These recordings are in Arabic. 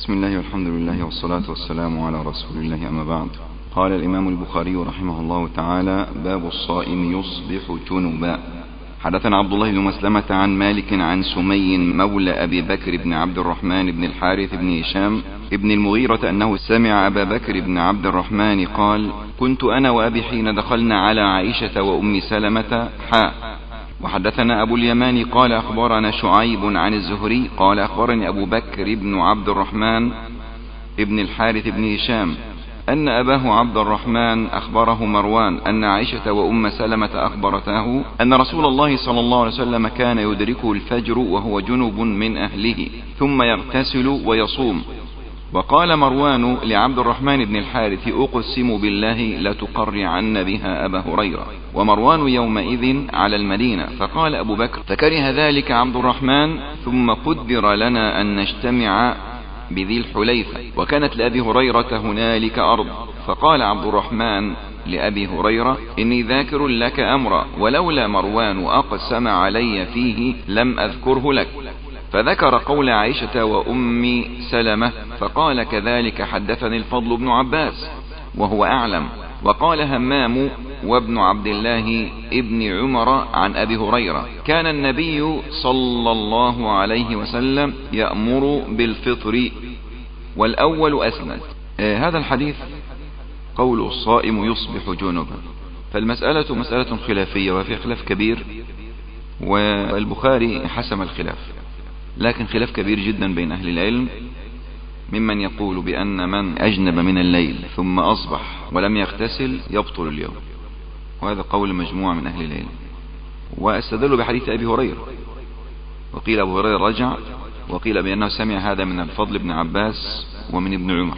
بسم الله والحمد لله والصلاة والسلام على رسول الله، أما بعد. قال الإمام البخاري رحمه الله تعالى: باب الصائم يصبح جنبا. حدثنا عبد الله بن مسلمة عن مالك عن سمي مولى أبي بكر بن عبد الرحمن بن الحارث بن هشام ابن المغيرة أنه سمع أبا بكر بن عبد الرحمن قال: كنت أنا وأبي حين دخلنا على عائشة وأم سلمة وحدثنا أبو اليمان قال أخبرنا شعيب عن الزهري قال أخبرني أبو بكر بن عبد الرحمن ابن الحارث بن هشام أن أباه عبد الرحمن أخبره مروان أن عائشة وأم سلمة أخبرته أن رسول الله صلى الله عليه وسلم كان يدركه الفجر وهو جنب من أهله ثم يغتسل ويصوم. وقال مروان لعبد الرحمن بن الحارث: أقسم بالله لتقرعن بها أبا هريرة. ومروان يومئذ على المدينة. فقال أبو بكر: فكره ذلك عبد الرحمن، ثم قدر لنا أن نجتمع بذي الحليفة، وكانت لأبي هريرة هنالك أرض. فقال عبد الرحمن لأبي هريرة: إني ذاكر لك أمرا، ولولا مروان أقسم علي فيه لم أذكره لك. فذكر قول عائشة وأم سلمة، فقال: كذلك حدثني الفضل بن عباس وهو أعلم. وقال همام وابن عبد الله ابن عمر عن أبي هريرة: كان النبي صلى الله عليه وسلم يأمر بالفطر، والأول أسند. هذا الحديث قول الصائم يصبح جنبا، فالمسألة مسألة خلافية وفي خلاف كبير، والبخاري حسم الخلاف، لكن خلاف كبير جدا بين أهل العلم، ممن يقول بأن من أجنب من الليل ثم أصبح ولم يغتسل يبطل اليوم، وهذا قول مجموعة من أهل العلم. واستدلوا بحديث أبي هريرة، وقيل أبو هريرة رجع، وقيل بأنه سمع هذا من الفضل بن عباس ومن ابن عمر.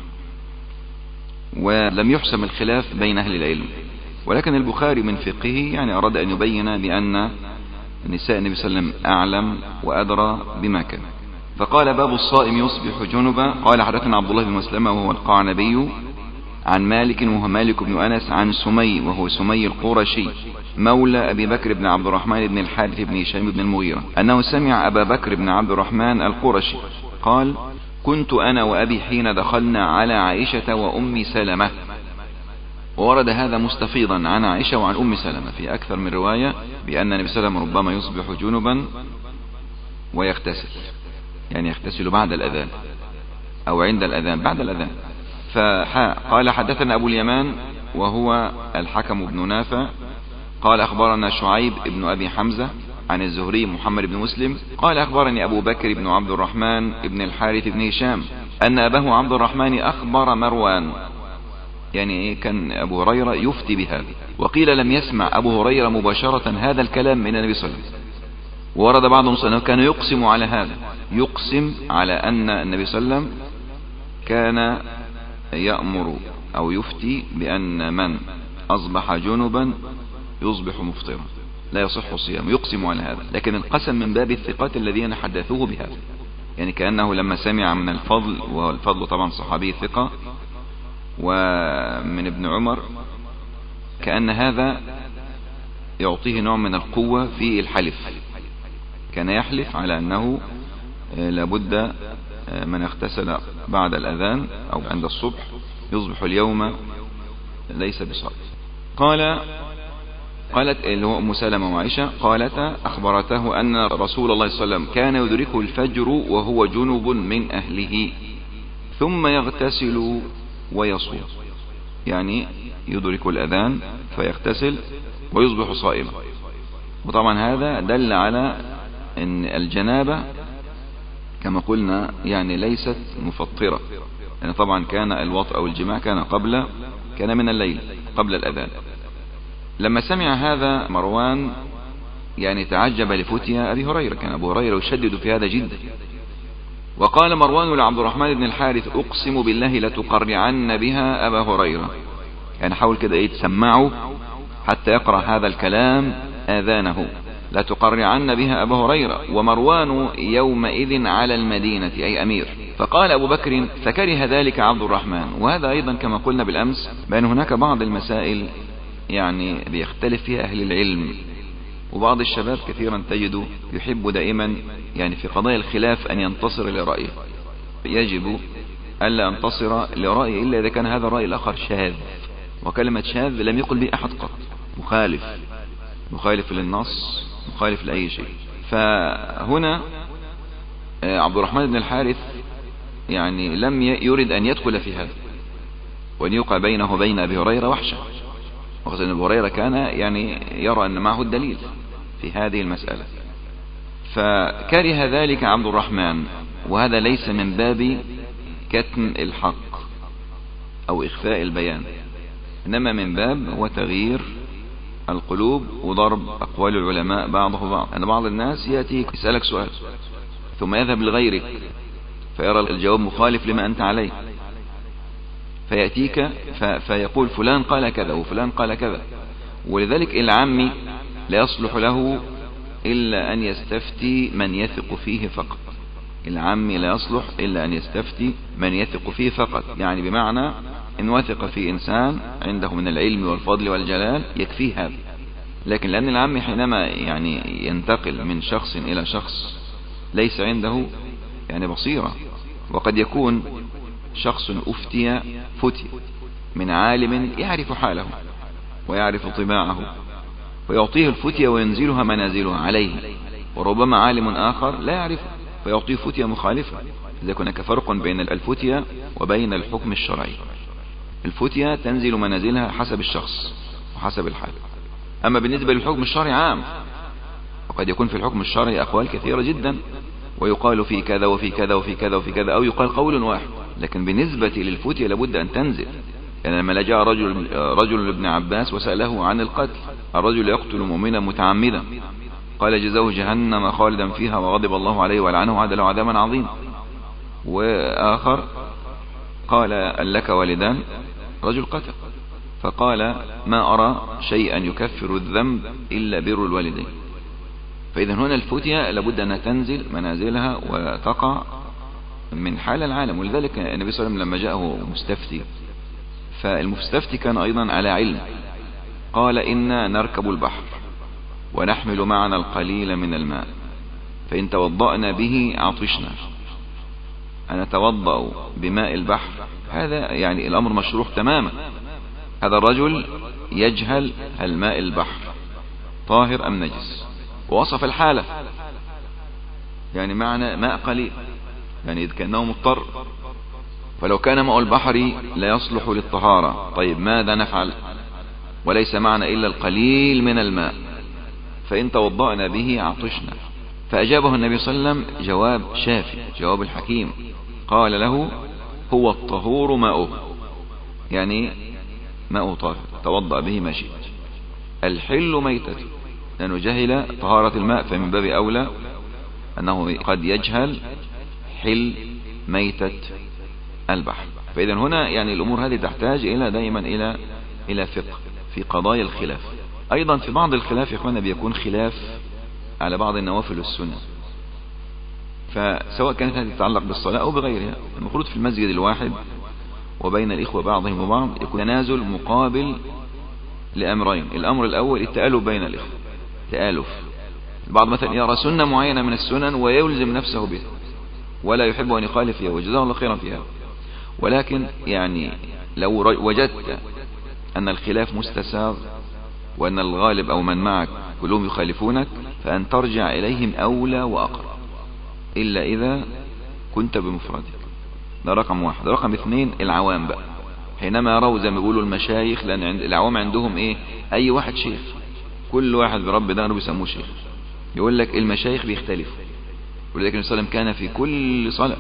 ولم يحسم الخلاف بين أهل العلم، ولكن البخاري من فقهه يعني أراد أن يبين بأن نساء النبي صلى الله عليه وسلم أعلم وأدرى بما كان. فقال: باب الصائم يصبح جنبا. قال: حدثنا عبد الله بن مسلمة وهو القعنبي عن مالك وهو مالك بن أنس عن سمي وهو سمي القرشي مولى أبي بكر بن عبد الرحمن بن الحارث بن هشام بن المغيرة أنه سمع أبا بكر بن عبد الرحمن القرشي قال: كنت أنا وأبي حين دخلنا على عائشة وأم سلمة. وورد هذا مستفيضا عن عائشة وعن أم سلمة في أكثر من رواية بأن النبي صلى الله عليه وسلم ربما يصبح جنبا ويغتسل، يعني يغتسل بعد الأذان أو عند الأذان بعد الأذان. قال: حدثنا أبو اليمان وهو الحكم بن نافع قال أخبرنا شعيب بن أبي حمزة عن الزهري محمد بن مسلم قال أخبرني أبو بكر بن عبد الرحمن بن الحارث بن هشام أن أباه عبد الرحمن أخبر مروان، يعني كان أبو هريرة يفتي بهذا. وقيل لم يسمع أبو هريرة مباشرة هذا الكلام من النبي صلى الله عليه وسلم. ورد بعضهم أنه كان يقسم على هذا، يقسم على أن النبي صلى الله عليه وسلم كان يأمر أو يفتي بأن من أصبح جنبا يصبح مفطرا لا يصح الصيام، يقسم على هذا. لكن القسم من باب الثقات الذين حدثوه بهذا، يعني كأنه لما سمع من الفضل، والفضل طبعا صحابي ثقة، ومن ابن عمر، كأن هذا يعطيه نوع من القوة في الحلف. كان يحلف على أنه لابد من اغتسل بعد الأذان أو عند الصبح يصبح اليوم ليس بصائم. قالت اللي هو أم سلمة وعائشة قالتا أخبرته أن رسول الله صلى الله عليه وسلم كان يدركه الفجر وهو جنب من أهله ثم يغتسل ويصوم، يعني يدرك الأذان فيغتسل ويصبح صائما. وطبعا هذا دل على أن الجنابة كما قلنا يعني ليست مفطرة، يعني طبعا كان الوطء أو الجماع كان من الليل قبل الأذان. لما سمع هذا مروان يعني تعجب لفتيا أبي هريرة، كان أبو هريرة يشدد في هذا جدا. وقال مروان لعبد الرحمن بن الحارث: أقسم بالله لتقرعن بها أبا هريرة، يعني حاول كده تسمعه حتى يقرأ هذا الكلام آذانه، لتقرعن بها أبا هريرة. ومروان يومئذ على المدينة أي أمير. فقال أبو بكر: فكره ذلك عبد الرحمن. وهذا أيضا كما قلنا بالأمس بأن هناك بعض المسائل يعني بيختلف فيها أهل العلم، وبعض الشباب كثيرا تجد يحب دائما يعني في قضايا الخلاف أن ينتصر لرأيه، يجب ألا أنتصر لرأي إلا إذا كان هذا الرأي الآخر شاذ، وكلمة شاذ لم يقل به أحد قط، مخالف للنص، مخالف لأي شيء. فهنا عبد الرحمن بن الحارث يعني لم يرد أن يدخل في هذا وأن يوقع بينه وبين أبي هريرة وحشة، وخاصة أن أبي هريرة كان يعني يرى أن معه الدليل في هذه المسألة، فكره ذلك عبد الرحمن. وهذا ليس من باب كتم الحق أو إخفاء البيان، إنما من باب هو تغيير القلوب وضرب أقوال العلماء بعضه بعض. أن بعض الناس يأتيك يسألك سؤال ثم يذهب لغيرك فيرى الجواب مخالف لما أنت عليه، فيأتيك فيقول فلان قال كذا وفلان قال كذا. ولذلك العامي لا يصلح له إلا أن يستفتي من يثق فيه فقط. العامي لا يصلح إلا أن يستفتي من يثق فيه فقط، يعني بمعنى إن وثق في إنسان عنده من العلم والفضل والجلال يكفيه هذا. لكن لأن العامي حينما يعني ينتقل من شخص إلى شخص ليس عنده يعني بصيرة، وقد يكون شخص فتي من عالم يعرف حاله ويعرف طباعه ويعطيه الفتية وينزلها منازلها عليه، وربما عالم آخر لا يعرف فيعطيه فتية مخالفة. إذا هناك فرق بين الفتية وبين الحكم الشرعي. الفتية تنزل منازلها حسب الشخص وحسب الحال، أما بالنسبة للحكم الشرعي عام، وقد يكون في الحكم الشرعي أقوال كثيرة جدا ويقال في كذا وفي كذا وفي كذا وفي كذا، أو يقال قول واحد. لكن بالنسبة للفتية لابد أن تنزل. يعني لما جاء رجل لابن عباس وسأله عن القتل، الرجل يقتل مؤمنا متعمدا قال جزاؤه جهنم خالدا فيها وغضب الله عليه ولعنه وعد له عذابا عظيما. وآخر قال أن لك والدان، رجل قتل فقال ما أرى شيئا يكفر الذنب إلا بر الوالدين. فإذا هنا الفتية لابد أن تنزل منازلها وتقع من حال العالم. ولذلك النبي صلى الله عليه وسلم لما جاءه مستفتي، فالمستفتي كان أيضا على علم، قال إنا نركب البحر ونحمل معنا القليل من الماء فإن توضأنا به عطشنا. أنا أتوضأ بماء البحر، هذا يعني الأمر مشروح تماما. هذا الرجل يجهل الماء البحر طاهر أم نجس، ووصف الحالة يعني معنى ماء قليل، يعني إذ كأنه مضطر. فلو كان ماء البحر لا يصلح للطهارة، طيب ماذا نفعل؟ وليس معنى إلا القليل من الماء فإن توضأنا به عطشنا. فأجابه النبي صلى الله عليه وسلم جواب شافي، جواب الحكيم، قال له هو الطهور ماؤه، يعني ماء طاهر توضأ به ما شئت. الحل ميتته، لأنه جهل طهارة الماء، فمن باب أولى أنه قد يجهل حل ميتة البحر. فإذا هنا يعني الأمور هذه تحتاج إلى دائما إلى فقه في قضايا الخلاف. أيضا في بعض الخلاف يا إخوانا بيكون خلاف على بعض النوافل والسنة، فسواء كانت هذه تتعلق بالصلاة أو بغيرها. المفروض في المسجد الواحد وبين الإخوة بعضهم وبعض يكون تنازل مقابل لأمرين. الأمر الأول التآلف بين الإخوة، تآلف. البعض مثلا يرى سنة معينة من السنن ويلزم نفسه بها ولا يحب أن يخالف فيها، وجزاه الله خيرا فيها. ولكن يعني لو وجدت أن الخلاف مستساغ وأن الغالب أو من معك كلهم يخالفونك، فأن ترجع إليهم أولى وأقرب، إلا إذا كنت بمفردك. ده رقم واحد. رقم اثنين العوام بقى، حينما يروا زي ما بيقولوا المشايخ، لأن العوام عندهم إيه؟ أي واحد شيخ، كل واحد برب دانه بيسموه شيخ. يقول لك المشايخ بيختلفوا، ولذلك النبي صلى الله عليه وسلم كان في كل صلاة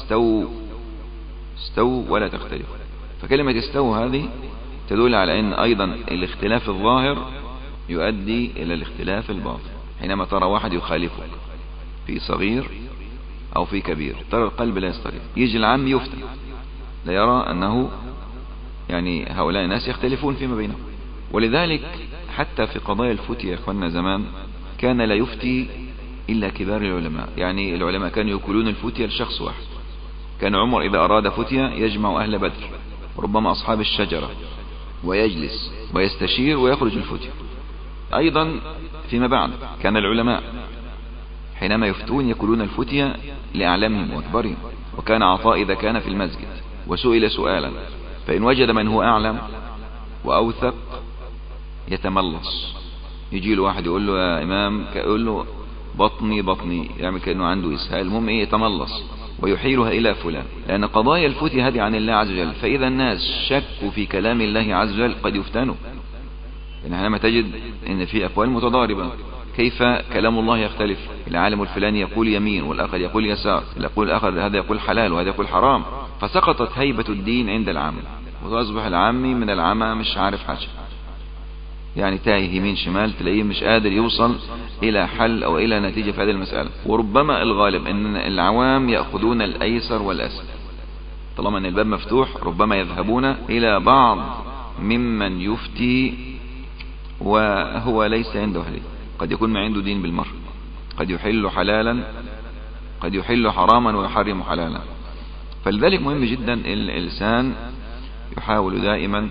استووا ولا تختلفوا. فكلمة استووا هذه تدل على أن أيضا الاختلاف الظاهر يؤدي إلى الاختلاف الباطن. حينما ترى واحد يخالفك في صغير أو في كبير ترى القلب لا يستقيم، يجي العام يفتن لا يرى أنه يعني هؤلاء الناس يختلفون فيما بينهم. ولذلك حتى في قضايا الفتية يا اخواننا زمان كان لا يفتي إلا كبار العلماء. يعني العلماء كانوا يكلون الفتية لشخص واحد. كان عمر إذا أراد فتية يجمع أهل بدر ربما أصحاب الشجرة ويجلس ويستشير ويخرج الفتية. أيضا فيما بعد كان العلماء حينما يفتون يكلون الفتية لأعلامهم وأكبرهم، وكان عطاء إذا كان في المسجد وسئل سؤالا فإن وجد من هو أعلم وأوثق يتملص، يجي له واحد يقول له يا إمام، يقول له بطني، يعمل كأنه عنده إسهال، المهم إيه، يتملص ويحيلها إلى فلان، لأن قضايا الفتية هذه عن الله عز وجل. فإذا الناس شكوا في كلام الله عز وجل قد يفتنوا، يعني حينما تجد إن في أقوال متضاربة، كيف كلام الله يختلف؟ العالم الفلاني يقول يمين والآخر يقول يسار، يقول الآخر هذا يقول حلال وهذا يقول حرام، فسقطت هيبة الدين عند العام، وأصبح العامي من العامة مش عارف حاجة، يعني تايه يمين شمال، تلاقيه مش قادر يوصل إلى حل أو إلى نتيجة في هذه المسألة. وربما الغالب أن العوام يأخذون الأيسر والأسهل، طالما أن الباب مفتوح ربما يذهبون إلى بعض ممن يفتي وهو ليس عنده هدي، قد يكون ما عنده دين بالمرة، قد يحل حلالا، قد يحل حراما ويحرم حلالا. فلذلك مهم جدا الإنسان يحاول دائما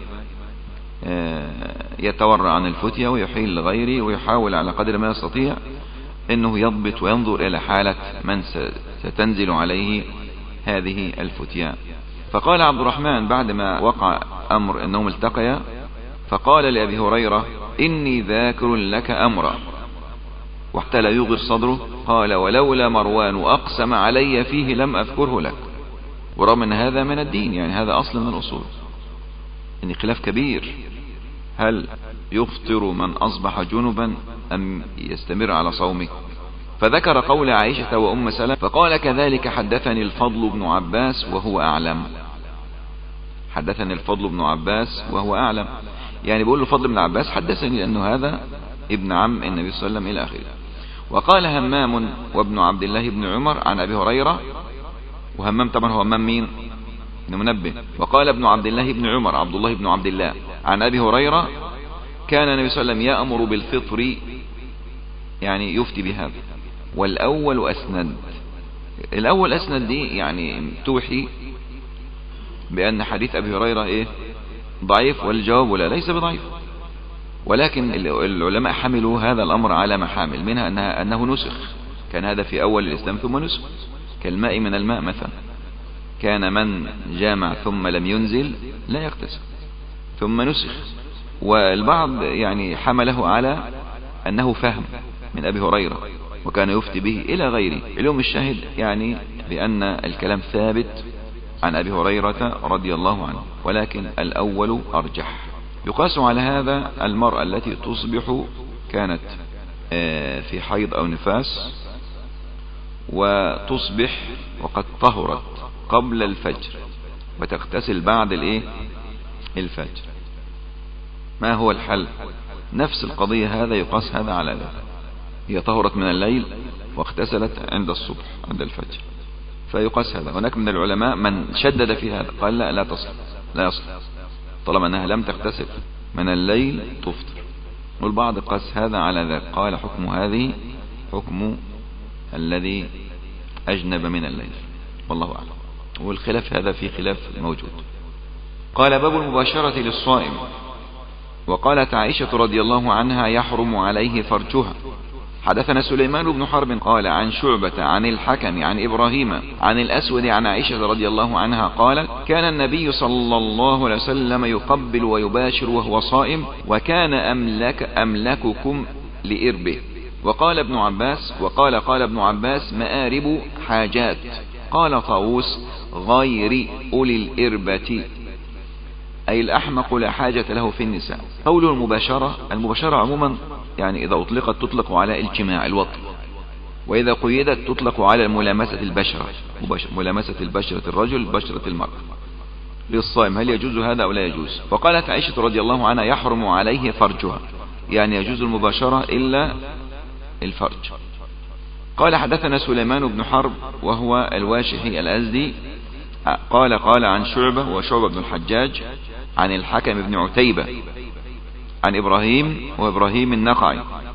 يتورع عن الفتية ويحيل لغيره، ويحاول على قدر ما يستطيع انه يضبط وينظر الى حالة من ستنزل عليه هذه الفتية. فقال عبد الرحمن بعدما وقع امر انهم التقيا، فقال لأبي هريرة اني ذاكر لك امرا، وحتى لا يغر صدره، قال ولولا مروان اقسم علي فيه لم اذكره لك. ورغم ان هذا من الدين، يعني هذا اصل من الاصول، ان خلاف كبير، هل يفطر من اصبح جنبا ام يستمر على صومه؟ فذكر قول عائشة وام سلمة، فقال كذلك حدثني الفضل بن عباس وهو اعلم. حدثني الفضل بن عباس وهو اعلم، يعني بيقول له الفضل بن عباس حدثني لانه هذا ابن عم النبي صلى الله عليه وسلم الى اخره. وقال همام وابن عبد الله بن عمر عن ابي هريرة، وهمام طبعا هو همام مين؟ منبه. وقال ابن عبد الله بن عمر عبد الله بن عبد الله عن ابي هريرة كان النبي صلى الله عليه وسلم يأمر بالفطر، يعني يفتي بهذا. والاول اسند، الاول اسند دي يعني توحي بان حديث ابي هريرة ايه؟ ضعيف. والجواب لا، ليس بضعيف، ولكن العلماء حملوا هذا الامر على محامل، منها انه نسخ، كان هذا في اول الاسلام ثم نسخ، كالماء من الماء مثلا، كان من جامع ثم لم ينزل لا يغتسل، ثم نسخ. والبعض يعني حمله على أنه فهم من أبي هريرة وكان يفتي به إلى غيره. اليوم الشاهد يعني بأن الكلام ثابت عن أبي هريرة رضي الله عنه، ولكن الأول أرجح. يقاس على هذا المرأة التي تصبح كانت في حيض أو نفاس وتصبح وقد طهرت قبل الفجر وتغتسل بعد الفجر، ما هو الحل؟ نفس القضية، هذا يقاس هذا على ذلك. هي طهرت من الليل واغتسلت عند الصبح عند الفجر، فيقاس هذا. هناك من العلماء من شدد في هذا، قال لا تصل، لا يصل طالما أنها لم تغتسل من الليل تفطر. والبعض قاس هذا على ذلك، قال حكم هذه حكم الذي أجنب من الليل، والله أعلم. والخلاف هذا في خلاف موجود. قال باب المباشرة للصائم. وقالت عائشة رضي الله عنها يحرم عليه فرجها. حدثنا سليمان بن حرب قال عن شعبة عن الحكم عن إبراهيم عن الأسود عن عائشة رضي الله عنها قالت كان النبي صلى الله عليه وسلم يقبل ويباشر وهو صائم، وكان أملككم لإربه. وقال ابن عباس مآرب حاجات. قال طاووس غير أولي الإربة، أي الأحمق لا حاجة له في النساء. قوله المباشرة عموما يعني إذا أطلقت تطلق على الجماع الوطء، وإذا قيدت تطلق على ملامسة البشرة، ملامسة البشرة الرجل بشرة المرأة للصائم. هل يجوز هذا أو لا يجوز؟ وقالت عائشة رضي الله عنها يحرم عليه فرجها، يعني يجوز المباشرة إلا الفرج. قال حدثنا سليمان بن حرب وهو الواشحي الأزدي قال عن شعبة وشعبة بن الحجاج عن الحكم بن عتيبة عن إبراهيم النخعي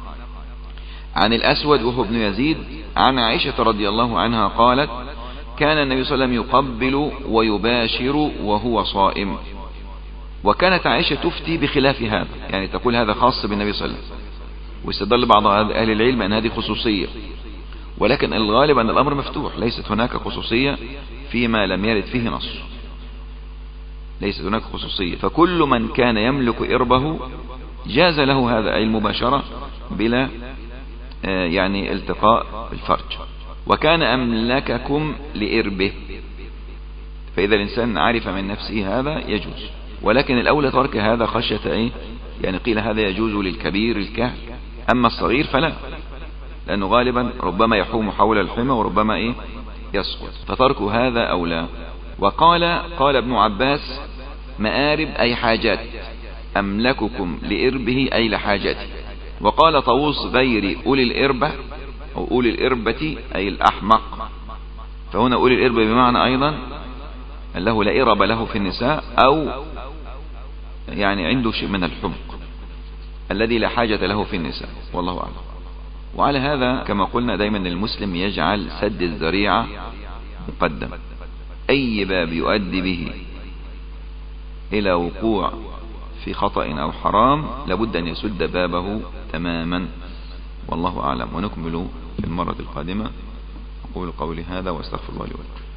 عن الأسود وهو ابن يزيد عن عائشة رضي الله عنها قالت كان النبي صلى الله عليه وسلم يقبل ويباشر وهو صائم. وكانت عائشة تفتي بخلاف هذا، يعني تقول هذا خاص بالنبي صلى الله عليه وسلم، واستدل بعض أهل العلم أن هذه خصوصية، ولكن الغالب أن الأمر مفتوح، ليست هناك خصوصية فيما لم يرد فيه نص، ليست هناك خصوصية، فكل من كان يملك إربه جاز له هذا، أي المباشرة بلا يعني التقاء الفرج. وكان أملككم لإربه، فإذا الإنسان عرف من نفسه هذا يجوز، ولكن الأولى ترك هذا خشية يعني قيل هذا يجوز للكبير الكهل، أما الصغير فلا، لأنه غالبا ربما يحوم حول الحمى وربما يسقط، فترك هذا أولى. قال ابن عباس مآرب أي حاجات، أملككم لإربه أي لحاجته. وقال طاووس غير أولي الإربة أو أولي الإربة أي الأحمق، فهنا أولي الإربة بمعنى أيضا أنه لا إرب له في النساء، أو يعني عنده شيء من الحمق الذي لا حاجة له في النساء، والله أعلم. وعلى هذا كما قلنا دايما المسلم يجعل سد الذريعة مقدم، أي باب يؤدي به إلى وقوع في خطأ أو حرام لابد أن يسد بابه تماما، والله أعلم. ونكمل في المرة القادمة. أقول قولي هذا واستغفر الله لي ولكم.